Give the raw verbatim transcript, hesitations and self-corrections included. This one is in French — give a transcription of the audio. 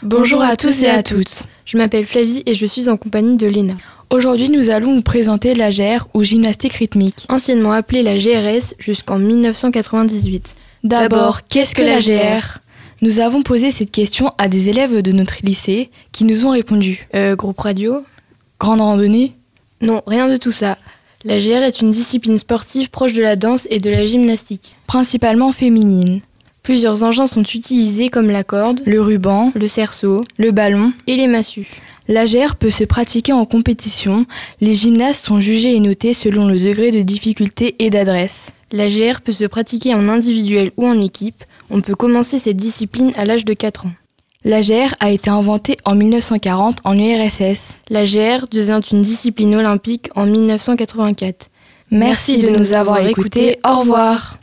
Bonjour à tous et à toutes. Je m'appelle Flavie et je suis en compagnie de Léna. Aujourd'hui, nous allons vous présenter la G R ou gymnastique rythmique. Anciennement appelée la G R S jusqu'en dix-neuf cent quatre-vingt-dix-huit. D'abord, qu'est-ce que la G R ? Nous avons posé cette question à des élèves de notre lycée qui nous ont répondu. Euh, groupe radio ? Grande randonnée ? Non, rien de tout ça. La G R est une discipline sportive proche de la danse et de la gymnastique. Principalement féminine. Plusieurs engins sont utilisés comme la corde, le ruban, le cerceau, le ballon et les massues. La G R peut se pratiquer en compétition. Les gymnastes sont jugés et notés selon le degré de difficulté et d'adresse. La G R peut se pratiquer en individuel ou en équipe. On peut commencer cette discipline à l'âge de quatre ans. La G R a été inventée en dix-neuf cent quarante en U R S S. La G R devient une discipline olympique en dix-neuf cent quatre-vingt-quatre. Merci, Merci de, de nous avoir écoutés. Au revoir.